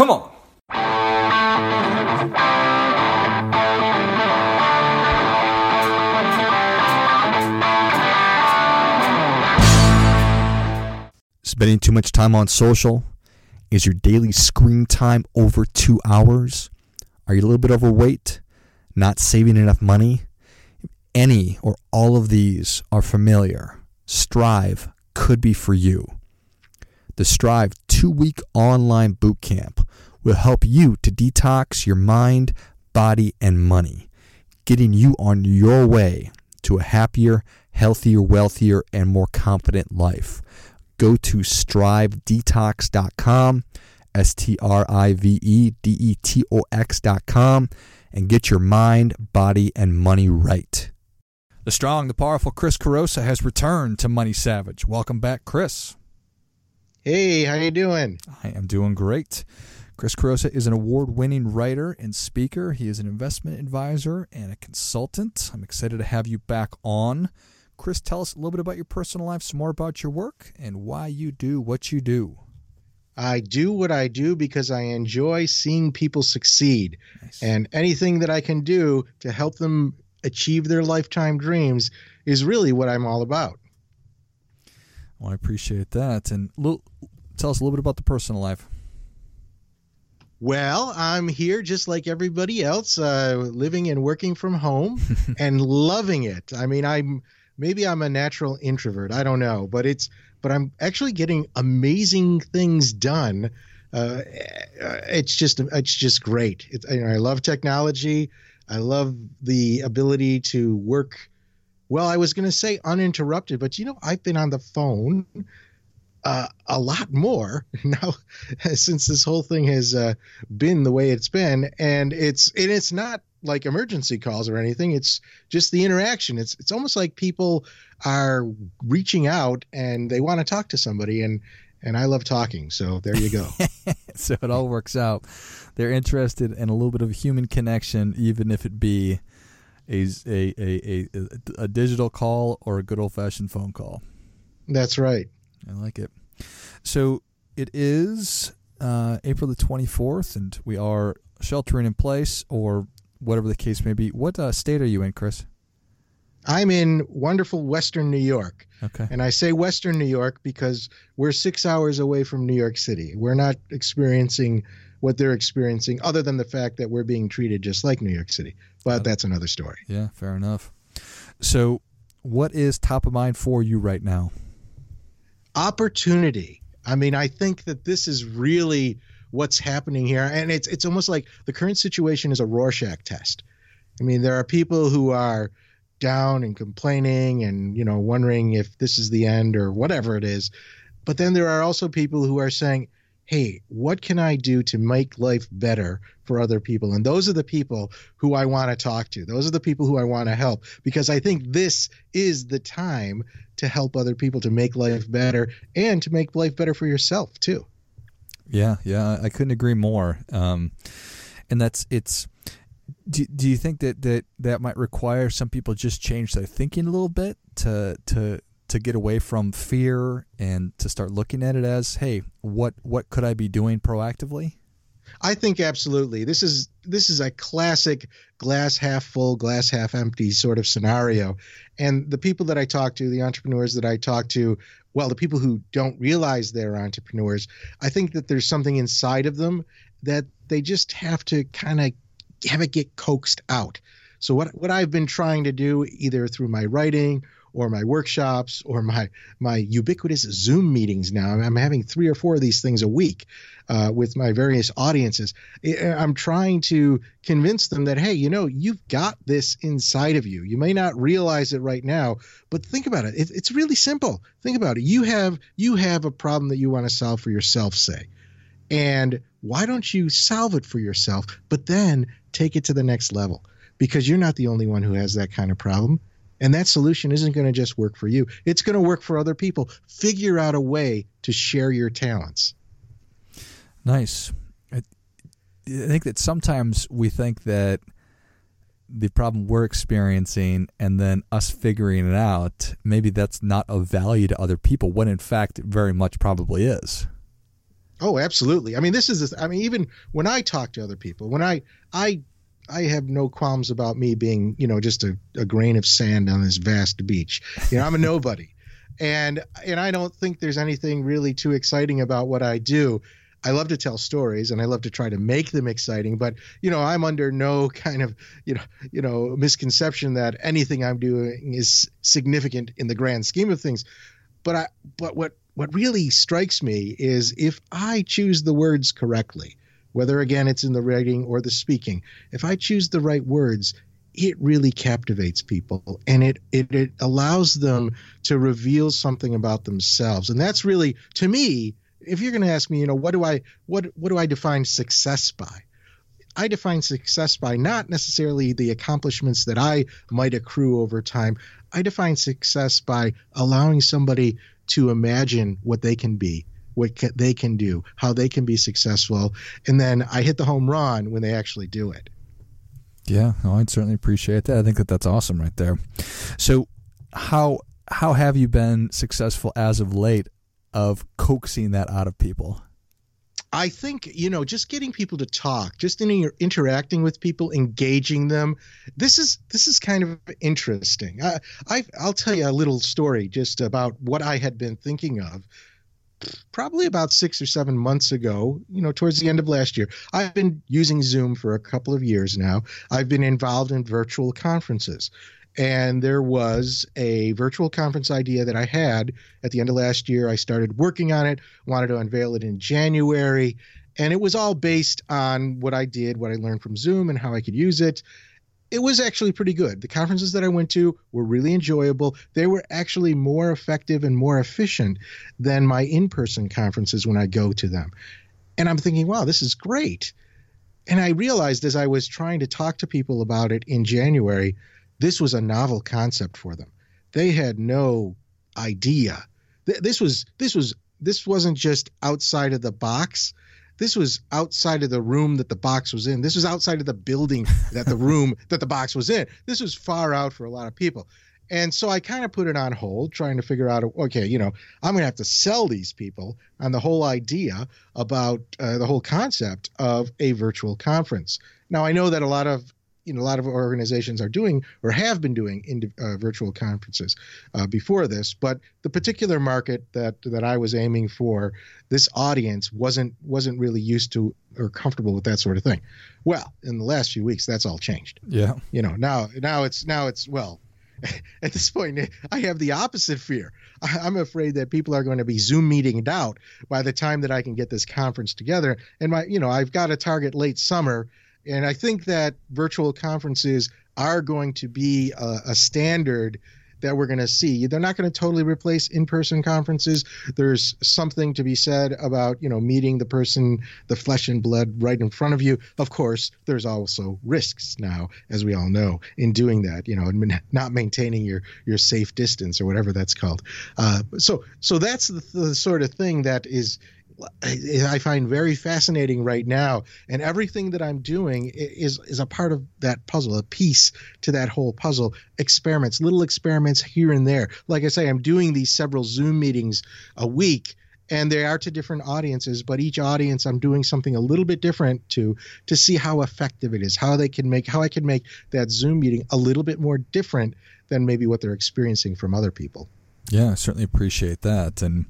Come on. Spending too much time on social? Is your daily screen time over 2 hours? Are you a little bit overweight? Not saving enough money? If any or all of these are familiar, Strive could be for you. The Strive 2-week online boot camp will help you to detox your mind, body, and money, getting you on your way to a happier, healthier, wealthier, and more confident life. Go to strivedetox.com, strivedetox.com, and get your mind, body, and money right. The strong, the powerful Chris Carosa has returned to Money Savage. Welcome back, Chris. Hey, how you doing? I am doing great. Chris Carosa is an award-winning writer and speaker. He is an investment advisor and a consultant. I'm excited to have you back on. Chris, tell us a little bit about your personal life, some more about your work, and why you do what you do. I do what I do because I enjoy seeing people succeed. Nice. And anything that I can do to help them achieve their lifetime dreams is really what I'm all about. Well, I appreciate that. And tell us a little bit about the personal life. Well, I'm here just like everybody else, living and working from home and loving it. I mean, maybe I'm a natural introvert. I don't know, but I'm actually getting amazing things done. It's just great. I love technology. I love the ability to work. Well, I was going to say uninterrupted, but I've been on the phone a lot more now since this whole thing has been the way it's been, and it's not like emergency calls or anything. It's just the interaction. It's almost like people are reaching out and they want to talk to somebody, and I love talking. So there you go. So it all works out. They're interested in a little bit of a human connection, even if it be a digital call or a good old-fashioned phone call. That's right. I like it. So it is April the 24th, and we are sheltering in place, or whatever the case may be. What state are you in, Chris? I'm in wonderful Western New York. Okay. And I say Western New York because we're 6 hours away from New York City. We're not experiencing what they're experiencing, other than the fact that we're being treated just like New York City. But that's another story. Yeah, fair enough. So what is top of mind for you right now? Opportunity. I mean, I think that this is really what's happening here. And it's almost like the current situation is a Rorschach test. I mean, there are people who are down and complaining and, wondering if this is the end or whatever it is. But then there are also people who are saying, hey, what can I do to make life better for other people? And those are the people who I want to talk to. Those are the people who I want to help, because I think this is the time to help other people to make life better and to make life better for yourself too. Yeah, I couldn't agree more. And it's. Do you think that might require some people just change their thinking a little bit to get away from fear and to start looking at it as, hey, what could I be doing proactively? I think absolutely. This is a classic glass half full, glass half empty sort of scenario. And the people that I talk to, the entrepreneurs that I talk to, well, the people who don't realize they're entrepreneurs, I think that there's something inside of them that they just have to kind of have it get coaxed out. So what I've been trying to do, either through my writing or my workshops or my ubiquitous Zoom meetings now, I'm having 3 or 4 of these things a week with my various audiences. I'm trying to convince them that, hey, you've got this inside of you. You may not realize it right now, but think about it. It's really simple. Think about it. You have a problem that you want to solve for yourself, say. And why don't you solve it for yourself, but then take it to the next level? Because you're not the only one who has that kind of problem. And that solution isn't going to just work for you. It's going to work for other people. Figure out a way to share your talents. Nice. I think that sometimes we think that the problem we're experiencing and then us figuring it out, maybe that's not of value to other people, when in fact it very much probably is. Oh, absolutely. I mean, even when I talk to other people, I have no qualms about me being, just a grain of sand on this vast beach. I'm a nobody. And I don't think there's anything really too exciting about what I do. I love to tell stories and I love to try to make them exciting, but I'm under no kind of misconception that anything I'm doing is significant in the grand scheme of things. But what really strikes me is if I choose the words correctly, whether again it's in the writing or the speaking, if I choose the right words, it really captivates people, and it allows them to reveal something about themselves. And that's really, to me, if you're going to ask me, what do I define success by? I define success by not necessarily the accomplishments that I might accrue over time. I define success by allowing somebody to imagine what they can be, they can do, how they can be successful. And then I hit the home run when they actually do it. Yeah, no, I'd certainly appreciate that. I think that's awesome right there. So how have you been successful as of late of coaxing that out of people? I think, just getting people to talk, just interacting with people, engaging them. This is kind of interesting. I'll tell you a little story just about what I had been thinking of. Probably about 6 or 7 months ago, towards the end of last year. I've been using Zoom for a couple of years now. I've been involved in virtual conferences. And there was a virtual conference idea that I had at the end of last year. I started working on it, wanted to unveil it in January. And it was all based on what I did, what I learned from Zoom and how I could use it. It was actually pretty good. The conferences that I went to were really enjoyable. They were actually more effective and more efficient than my in-person conferences when I go to them. And I'm thinking, wow, this is great. And I realized as I was trying to talk to people about it in January, this was a novel concept for them. They had no idea. This wasn't just outside of the box. This was outside of the room that the box was in. This was outside of the building that the room that the box was in. This was far out for a lot of people. And so I kind of put it on hold, trying to figure out, okay, I'm going to have to sell these people on the whole idea about the whole concept of a virtual conference. Now, I know that a lot of organizations are doing or have been doing virtual conferences before this, but the particular market that I was aiming for, this audience wasn't really used to or comfortable with that sort of thing. Well, in the last few weeks, that's all changed. Yeah. Now it's well, at this point, I have the opposite fear. I'm afraid that people are going to be Zoom meeting out by the time that I can get this conference together. And I've got to target late summer. And I think that virtual conferences are going to be a standard that we're going to see. They're not going to totally replace in-person conferences. There's something to be said about, meeting the person, the flesh and blood right in front of you. Of course, there's also risks now, as we all know, in doing that, not maintaining your safe distance or whatever that's called. So that's the sort of thing that I find very fascinating right now, and everything that I'm doing is a part of that puzzle, a piece to that whole puzzle. Little experiments here and there. Like I say, I'm doing these several Zoom meetings a week, and they are to different audiences, but each audience I'm doing something a little bit different to see how effective it is, how I can make that Zoom meeting a little bit more different than maybe what they're experiencing from other people. Yeah, I certainly appreciate that. And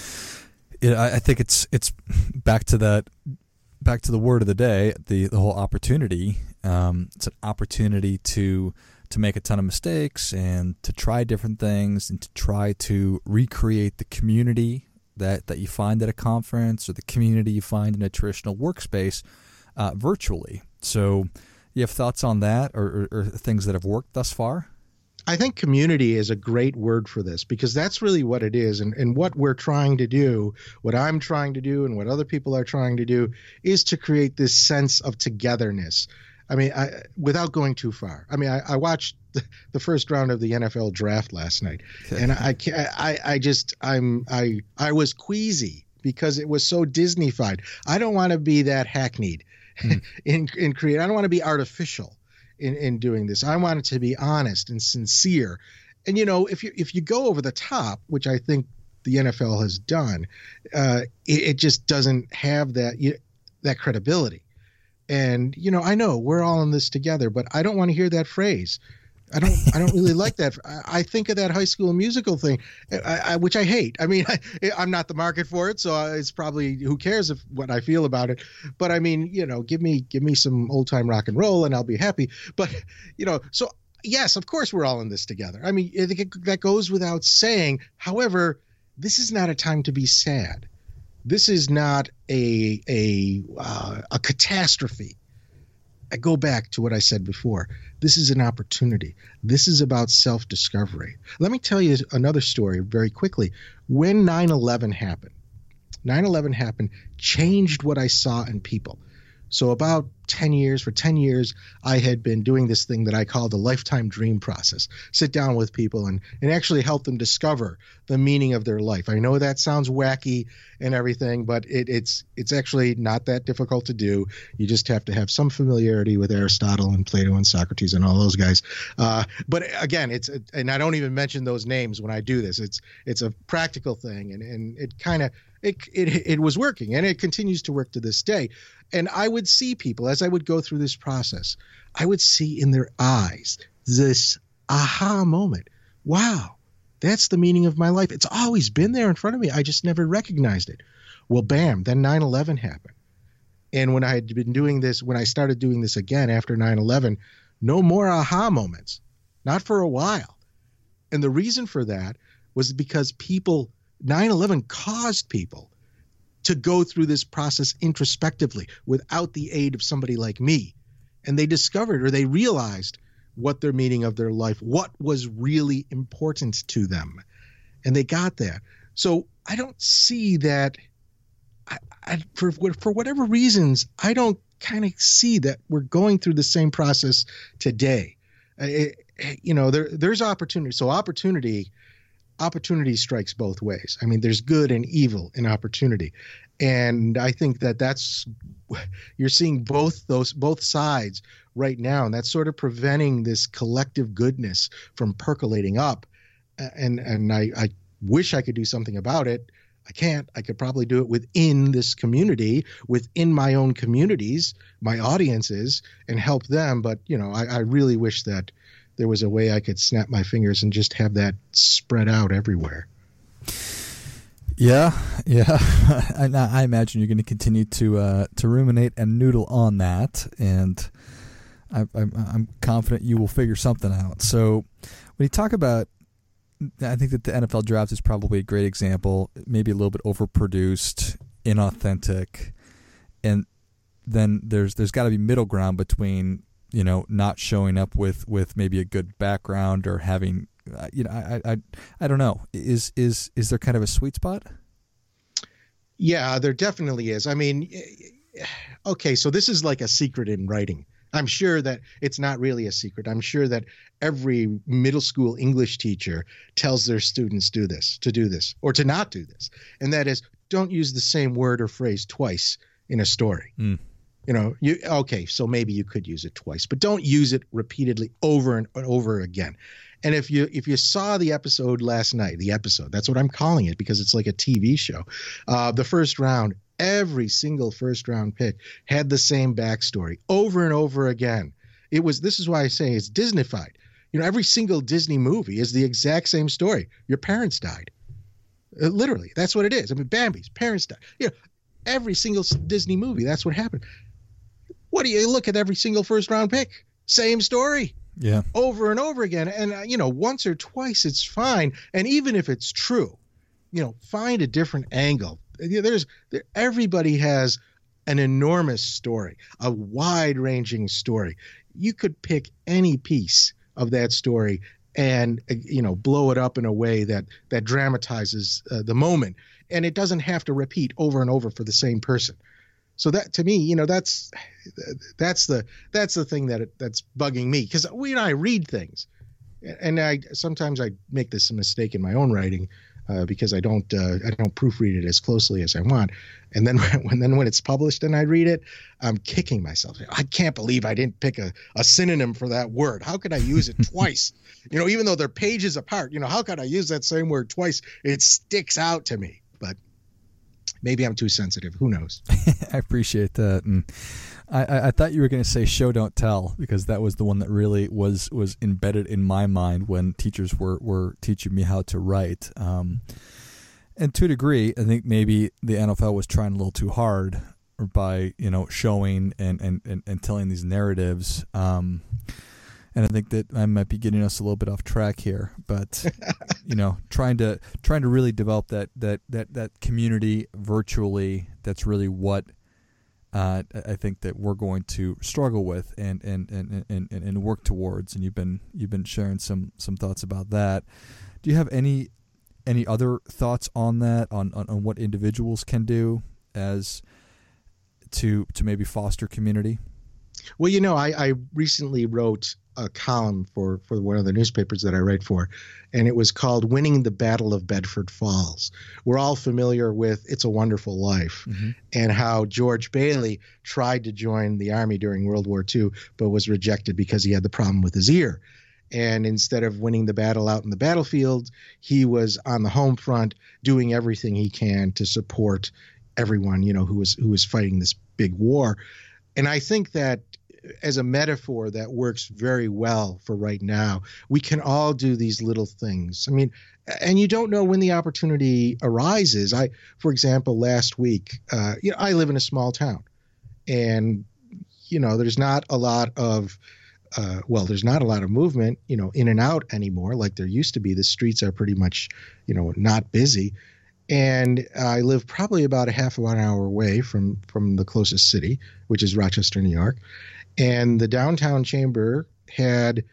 I think it's back to the word of the day, the whole opportunity. It's an opportunity to make a ton of mistakes and to try different things and to try to recreate the community that you find at a conference or the community you find in a traditional workspace virtually. So you have thoughts on that or things that have worked thus far? I think community is a great word for this, because that's really what it is. And what we're trying to do, what I'm trying to do, and what other people are trying to do is to create this sense of togetherness. I mean, without going too far. I mean, I watched the first round of the NFL draft last night, and I was queasy because it was so Disney-fied. I don't want to be that hackneyed in create. I don't want to be artificial in doing this. I want it to be honest and sincere. And if you go over the top, which I think the NFL has done, it just doesn't have that credibility. And, I know we're all in this together, but I don't want to hear that phrase. I don't really like that. I think of that High School Musical thing, which I hate. I mean, I'm not the market for it, so it's probably, who cares what I feel about it. But I mean, give me some old time rock and roll and I'll be happy. But, so yes, of course we're all in this together. I mean, that goes without saying. However, this is not a time to be sad. This is not a catastrophe. I go back to what I said before. This is an opportunity. This is about self-discovery. Let me tell you another story very quickly. When 9/11 happened, changed what I saw in people. So about 10 years, I had been doing this thing that I call the lifetime dream process. Sit down with people and actually help them discover the meaning of their life. I know that sounds wacky and everything, but it's actually not that difficult to do. You just have to have some familiarity with Aristotle and Plato and Socrates and all those guys. But again, and I don't even mention those names when I do this. It's a practical thing, and it kind of it was working, and it continues to work to this day. And I would see people, as I would go through this process, I would see in their eyes this aha moment. Wow, that's the meaning of my life. It's always been there in front of me. I just never recognized it. Well, bam, then 9/11 happened. And when I had been doing this, when I started doing this again after 9/11, no more aha moments, not for a while. And the reason for that was because 9/11 caused people to go through this process introspectively without the aid of somebody like me. And they discovered, or they realized, what their meaning of their life, what was really important to them. And they got that. So I don't see that, for whatever reasons, I don't kind of see that we're going through the same process today. There's opportunity. So opportunity strikes both ways. I mean, there's good and evil in opportunity. And I think you're seeing both sides right now. And that's sort of preventing this collective goodness from percolating up. And I wish I could do something about it. I can't. I could probably do it within this community, within my own communities, my audiences, and help them. But, I really wish that there was a way I could snap my fingers and just have that spread out everywhere. Yeah. I imagine you're going to continue to ruminate and noodle on that, and I'm confident you will figure something out. So when you talk about, I think that the NFL draft is probably a great example, maybe a little bit overproduced, inauthentic, and then there's got to be middle ground between not showing up with maybe a good background or having, I don't know. Is there kind of a sweet spot? Yeah, there definitely is. I mean, okay, so this is like a secret in writing. I'm sure that it's not really a secret. I'm sure that every middle school English teacher tells their students to do this, or to not do this. And that is, don't use the same word or phrase twice in a story. Okay, so maybe you could use it twice, but don't use it repeatedly over and over again. And if you saw the episode last night, that's what I'm calling it, because it's like a TV show. The first round, every single first round pick had the same backstory over and over again. This is why I say it's Disneyfied. Every single Disney movie is the exact same story. Your parents died. Literally, that's what it is. I mean, Bambi's parents died. Every single Disney movie, that's what happened. What do you look at every single first round pick? Same story. Yeah. Over and over again. And, once or twice, it's fine. And even if it's true, find a different angle. Everybody has an enormous story, a wide ranging story. You could pick any piece of that story and, blow it up in a way that dramatizes the moment. And it doesn't have to repeat over and over for the same person. So that, to me, that's the thing that's bugging me, because I read things, and sometimes I make this mistake in my own writing. because I don't proofread it as closely as I want. And then when it's published and I read it, I'm kicking myself. I can't believe I didn't pick a synonym for that word. How could I use it twice? Even though they're pages apart, how could I use that same word twice? It sticks out to me. But maybe I'm too sensitive. Who knows? I appreciate that. And I thought you were going to say show, don't tell, because that was the one that really was embedded in my mind when teachers were teaching me how to write. And to a degree, I think maybe the NFL was trying a little too hard by, showing and telling these narratives. And I think that I might be getting us a little bit off track here, but trying to really develop that community virtually. That's really what I think that we're going to struggle with and work towards. And you've been sharing some thoughts about that. Do you have any other thoughts on that, on what individuals can do as to maybe foster community? Well, I recently wrote a column for one of the newspapers that I write for, and it was called Winning the Battle of Bedford Falls. We're all familiar with It's a Wonderful Life, mm-hmm. and how George Bailey tried to join the Army during World War II, but was rejected because he had the problem with his ear. And instead of winning the battle out in the battlefield, he was on the home front doing everything he can to support everyone, who was fighting this big war. And I think that as a metaphor that works very well for right now. We can all do these little things. I mean, and you don't know when the opportunity arises. For example, last week, I live in a small town, and there's not a lot of movement, in and out anymore like there used to be. The streets are pretty much, not busy. And I live probably about a half an hour away from the closest city, which is Rochester, New York. And the downtown chamber had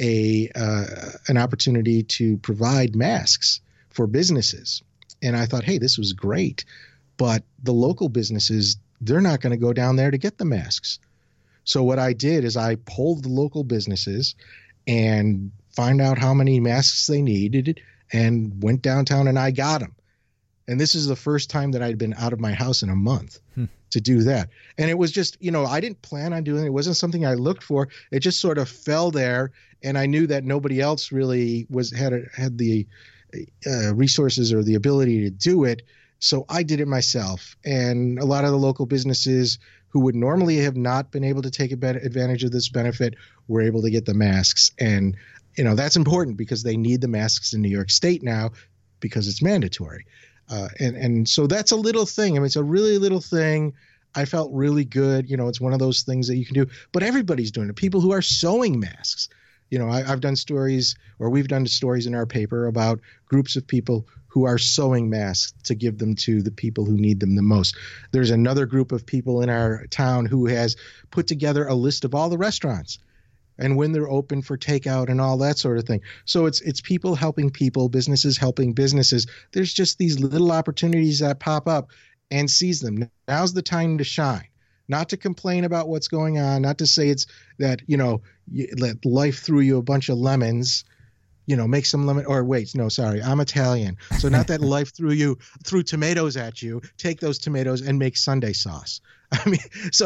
an opportunity to provide masks for businesses. And I thought, hey, this was great. But the local businesses, they're not going to go down there to get the masks. So what I did is I polled the local businesses and find out how many masks they needed and went downtown and I got them. And this is the first time that I'd been out of my house in a month to do that. And it was just, I didn't plan on doing it. It wasn't something I looked for. It just sort of fell there. And I knew that nobody else really had the resources or the ability to do it. So I did it myself. And a lot of the local businesses who would normally have not been able to take advantage of this benefit were able to get the masks. And, that's important because they need the masks in New York State now because it's mandatory. And so that's a little thing. I mean, it's a really little thing. I felt really good. It's one of those things that you can do, but everybody's doing it. People who are sewing masks. I've done stories, or we've done stories in our paper about groups of people who are sewing masks to give them to the people who need them the most. There's another group of people in our town who has put together a list of all the restaurants and when they're open for takeout and all that sort of thing. So it's people helping people, businesses helping businesses. There's just these little opportunities that pop up, and seize them. Now's the time to shine, not to complain about what's going on, not to say it's that, let life throw you a bunch of lemons, make some lemon, or wait, no, sorry, I'm Italian. So not that life threw tomatoes at you, take those tomatoes and make Sunday sauce. I mean, so,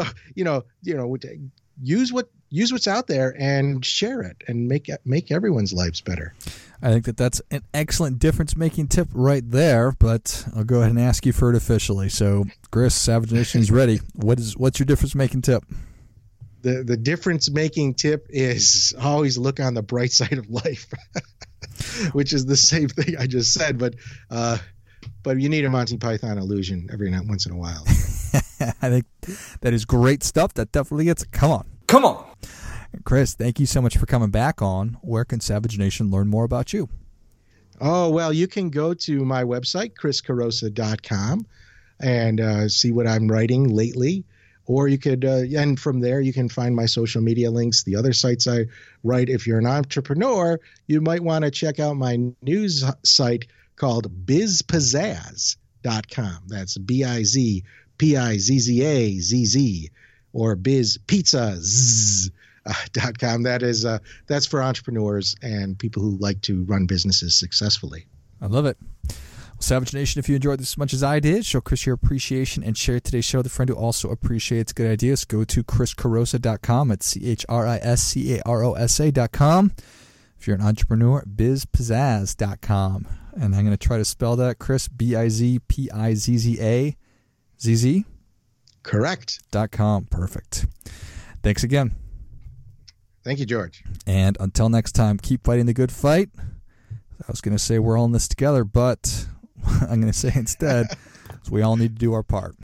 use what's out there and share it and make everyone's lives better. I think that's an excellent difference-making tip right there, but I'll go ahead and ask you for it officially. So, Chris, Savage Nation is ready. What's your difference-making tip? The difference-making tip is always look on the bright side of life, which is the same thing I just said, but you need a Monty Python illusion every once in a while. I think that is great stuff. That definitely gets it. Come on. Chris, thank you so much for coming back on. Where can Savage Nation learn more about you? Oh, well, you can go to my website, chriscarosa.com, and see what I'm writing lately. Or you could, and from there, you can find my social media links, the other sites I write. If you're an entrepreneur, you might want to check out my news site called bizpizzazz.com. That's BIZPIZZAZZ, or bizpizzazz.com. That's for entrepreneurs and people who like to run businesses successfully. I love it. Savage Nation, if you enjoyed this as much as I did, show Chris your appreciation and share today's show with a friend who also appreciates good ideas. Go to chriscarosa.com at CHRISCAROSA.com. If you're an entrepreneur, bizpizzazz.com. And I'm going to try to spell that, Chris, BIZPIZZA, ZZ? Correct. .com. Perfect. Thanks again. Thank you, George. And until next time, keep fighting the good fight. I was going to say we're all in this together, but I'm going to say instead, we all need to do our part.